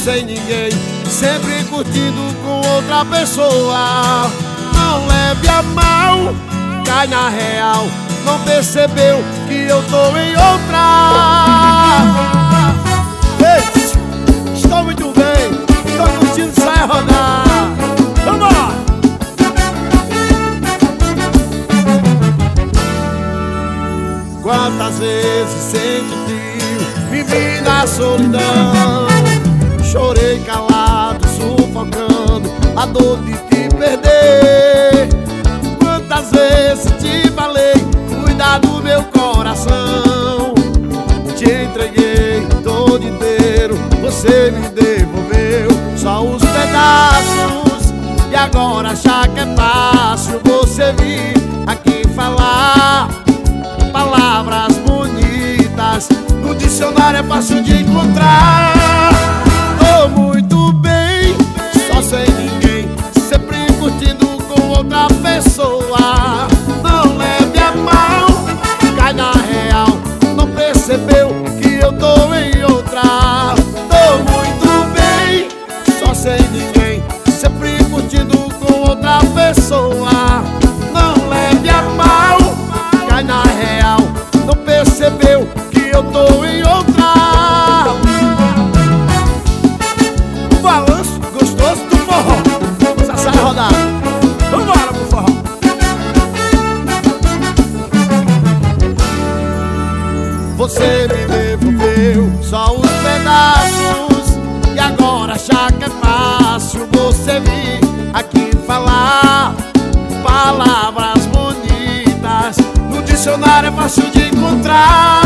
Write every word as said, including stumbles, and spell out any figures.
sem ninguém, sempre curtindo com outra pessoa. Não leve a mal, cai na real, não percebeu que eu tô em outra. Ei, estou muito bem, estou curtindo, sai a rodar. Vambora! Quantas vezes senti vivi na solidão, chorei calado, sufocando a dor de te perder. Quantas vezes te falei, cuida do meu coração, te entreguei todo inteiro, você me devolveu só os pedaços. E agora acha que é fácil você vir aqui falar palavras bonitas, no dicionário é fácil de encontrar. Tô muito bem, só sem ninguém, sempre curtindo com outra pessoa. Não leve a mal, cai na real, não percebeu que eu tô em outra. Tô muito bem, só sem ninguém, sempre curtindo com outra pessoa. Não leve a mal, cai na real, não percebeu que eu tô em outra. O balanço gostoso do forró, já sai rodado. Vambora pro forró. Você me devolveu só os pedaços, e agora acha que é fácil você vir aqui falar palavras bonitas, no dicionário é fácil de encontrar.